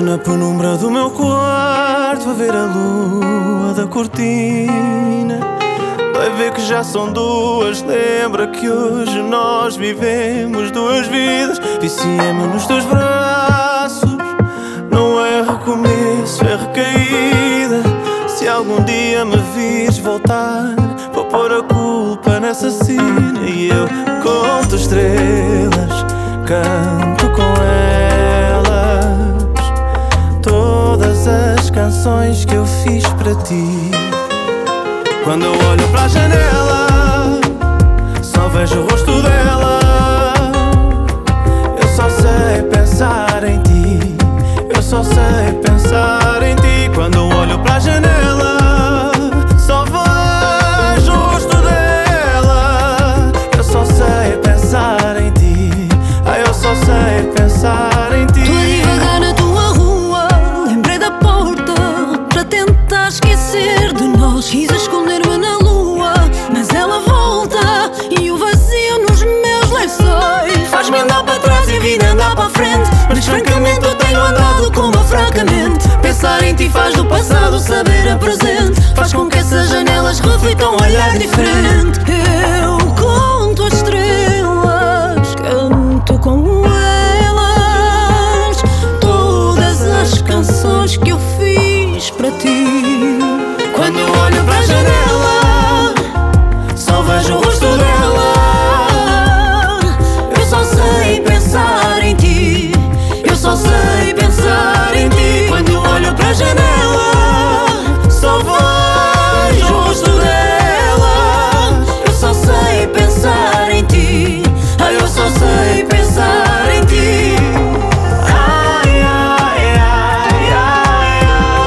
na penumbra do meu quarto a ver a lua da cortina. Dói ver que já são duas, lembra que hoje nós vivemos duas vidas. Vicia-me nos teus braços, não é recomeço, é recaída. Se algum dia me vires voltar, vou pôr a culpa nessa cena. E eu conto estrelas, canto com elas todas as canções que eu fiz para ti. Quando eu olho para a janela, só vejo o rosto dela. Eu só sei pensar em ti, eu só sei pensar em ti. Quando eu olho para a janela, só vejo o rosto dela. Eu só sei pensar em ti, eu só sei pensar em ti. Tô a divagar na tua rua, lembrei da porta para tentar esquecer de nós. Quis esconder-me na lua, mas ela volta e o vazio nos meus lençóis faz-me andar para trás e a vida andar para a frente. Mas francamente eu tenho andado com uma fraca mente. Pensar em ti faz do passado saber a presente, faz com que essas janelas reflitam um olhar diferente. Eu conto as estrelas, canto com elas todas as canções que eu fiz para ti. Quando eu olho para a janela, só vejo o rosto dela. Eu só sei pensar em ti, eu só sei pensar em ti. Quando eu olho para a janela, só vejo o rosto dela. Eu só sei pensar em ti, eu só sei pensar em ti. Ai, ai, ai, ai,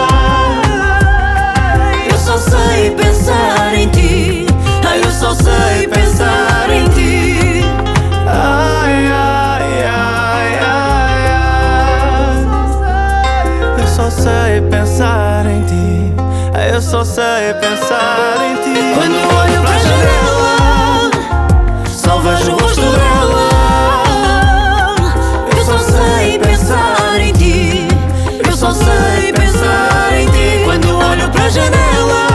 ai. Eu só sei pensar em ti, eu só sei pensar em ti. Ai, ai, ai, ai, ai. Eu só sei pensar em ti, eu só sei pensar em ti. Quando eu olho para a janela, só vejo o rosto dela. Eu só sei pensar em ti, eu só sei pensar em ti. Quando eu olho para a janela,